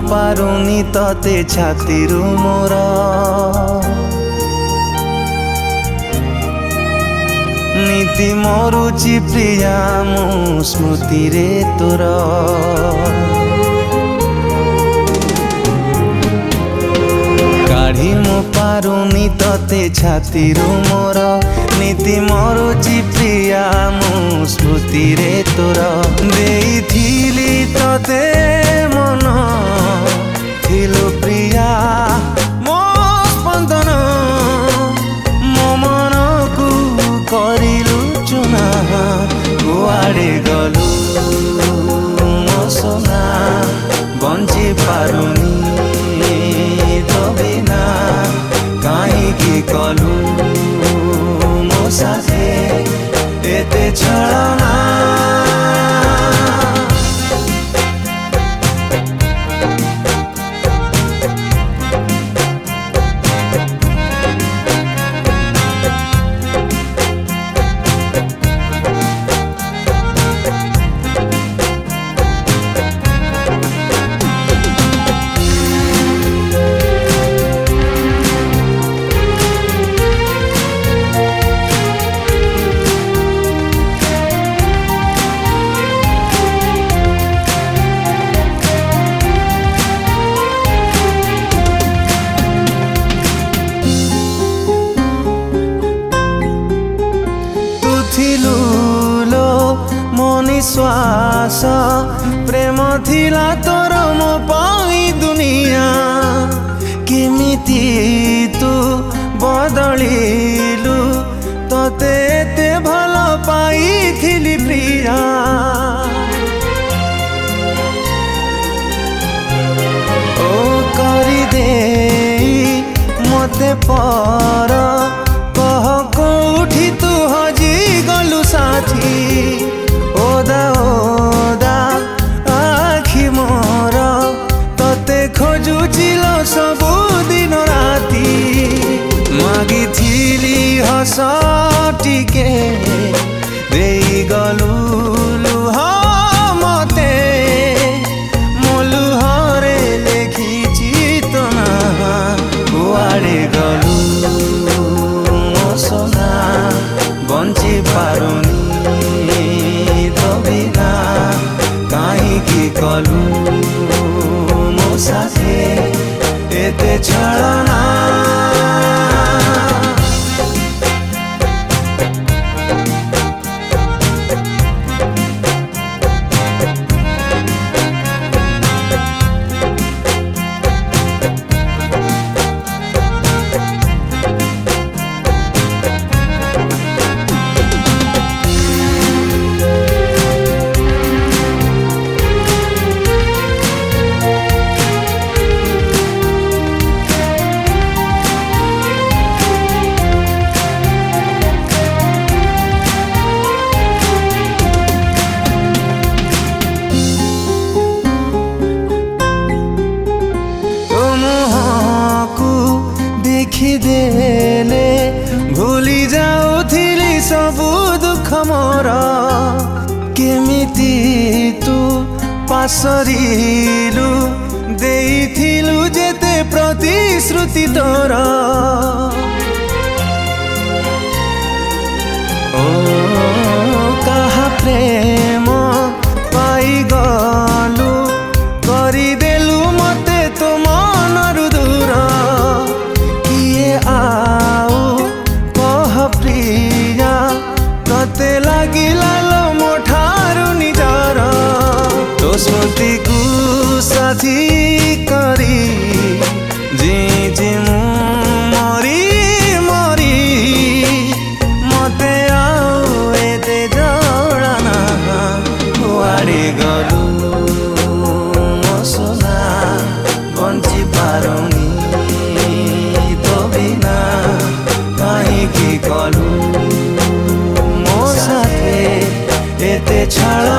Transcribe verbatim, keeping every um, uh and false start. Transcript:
पारुनी तते छातीरू मोर नीति मरुची प्रिया मो स्मृति रे तोर काढ़ी मो पारुनी तते छातीरू मोर नीति मरुची प्रिया मो स्मृति रे तोर देइथिली तते मन थिलु प्रिया मो स्पंदन मो मन को करिलु चुना कुआड़े गलु मो सोना बंची पारुनी तो बिना कहीं कलु मो साथे एते छलना श्वास प्रेम थिला तोर मो पाई दुनिया केमिति तू बदलिलु तते एते भल पाइथिली प्रिया ओ करी दे मते पर कह कोठी तू हजी गलु साथी ओदा ओदा आखि मोर तते खोजुचिल सबु दिन राती मागिथिली हस टिके देई गलु लुह मते मो लुहरे लेखिछि तो ना कुआड़े गलु मो सोना बंची पारुनी कलु मो साथे एते छलना देले भूली जाऊथिली सबु दुख मोर केमिति तू पासरिलु देइथिलु जेते प्रतिश्रुति तोर ओ कहा प्रेम पाई गलु करी देलु मते तो मनरु दूर आओ कह प्रिया तते लागिला लो मोठारु निजर तो स्मृति को साथी करी जी जी मु मरी मरी मते आओ एते जड़ाना कुआड़े गलु मो सोना बंची पारुनी कलु मो साथे एते छल